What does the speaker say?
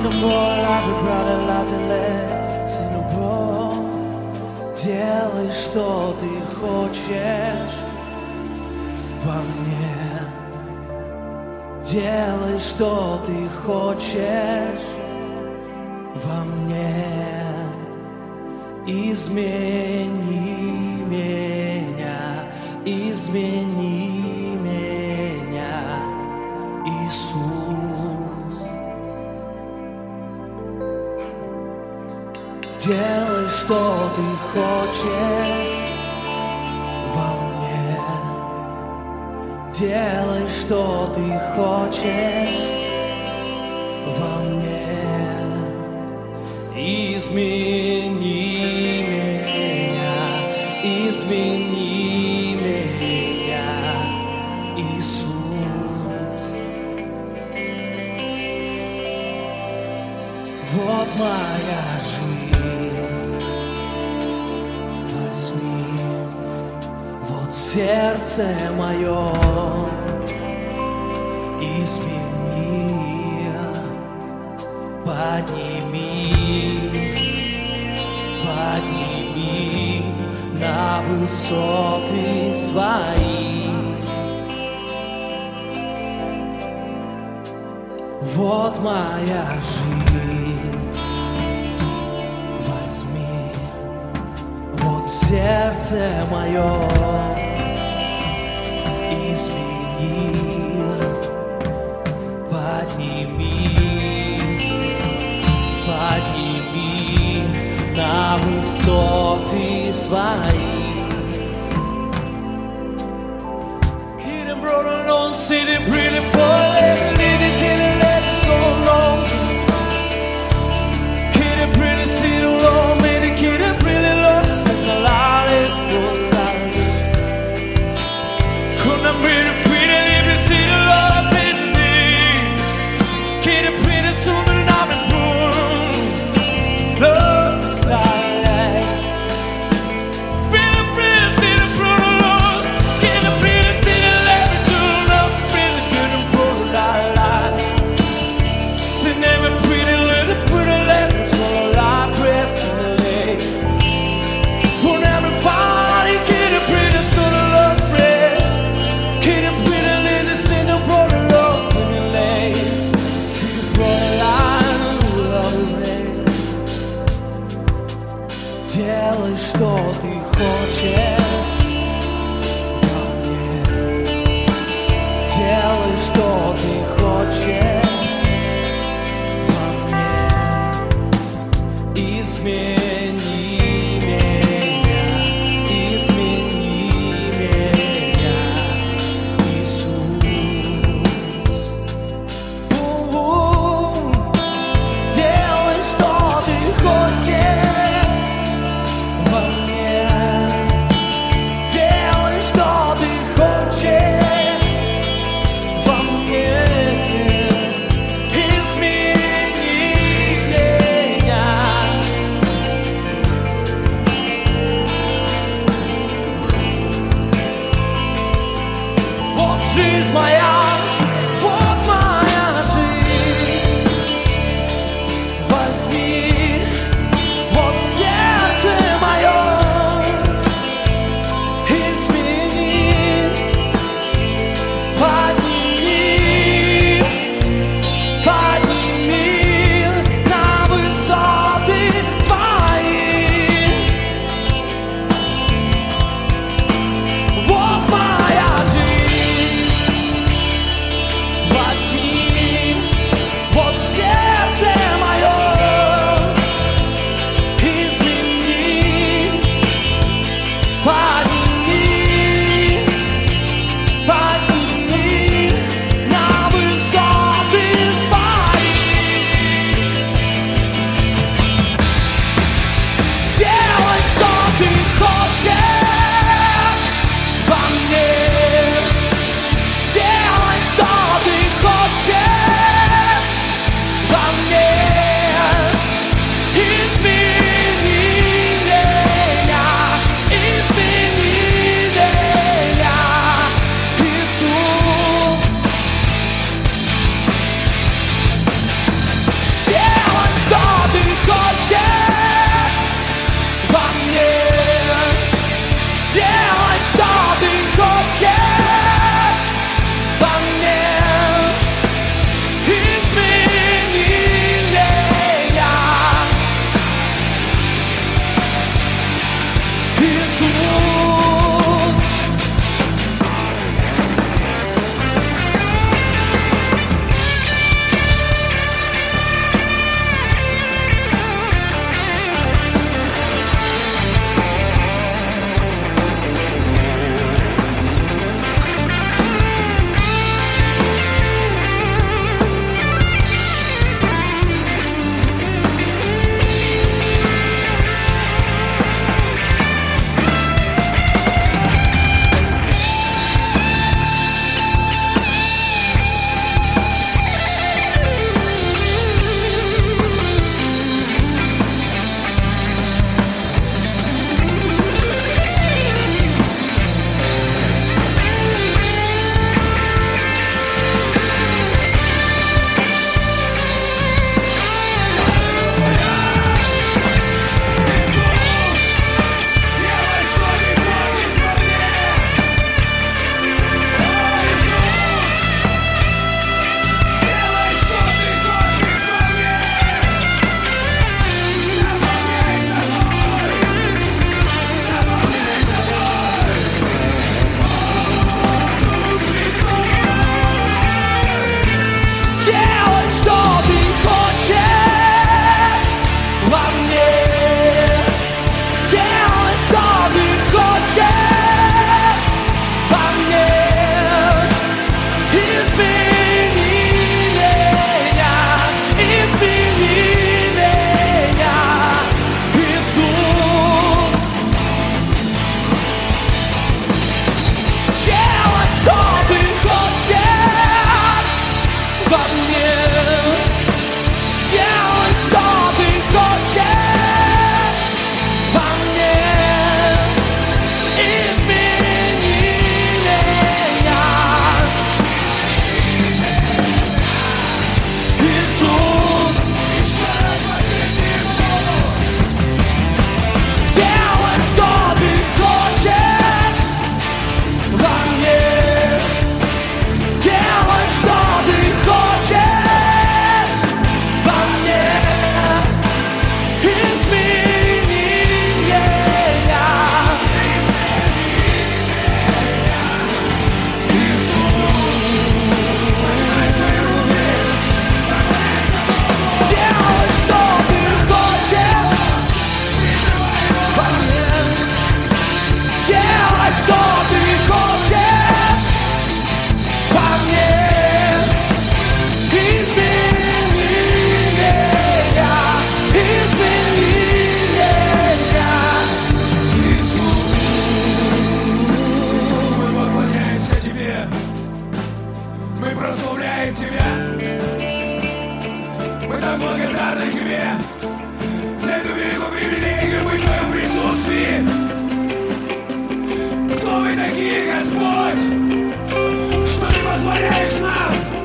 Делай, что ты хочешь во мне. Делай, что ты хочешь во мне. Измени меня, измени меня, Иисус. Делай, что ты хочешь во мне. Делай, что ты хочешь во мне. Измени меня, измени меня, Иисус. Вот моя жизнь, возьми, вот сердце мое, измени, подними на высоты свои. Вот моя жизнь, возьми, вот сердце мое, измени, подними на высоты свои. Kid and brother don't sit in pretty boy, living till the left is so long. Kid and pretty sit alone, man, the kid and pretty lost and the light it goes out. Couldn't pretty living sit alone, pretty. Kid and pretty soon and I'm in pool. Love silent. Pretty sit in front of us. Kid and pretty sit in every tune up, pretty good and pretty light. Sit never pretty little pretty letters on a light dress in the leg. Won't have it fun, kid and pretty sort of love bread. Kid and pretty little sit in pretty love in the leg. See the pretty line of love leg. Делай, что ты хочешь во мне. Делай, что ты хочешь во мне. Измени меня, Иисус. Делай, что ты хочешь во мне. Делай, что ты хочешь во мне. Измени меня, благодарны Тебе за эту великую привилегию быть в Твоем присутствии. Кто Вы такие, Господь, что Ты позволяешь нам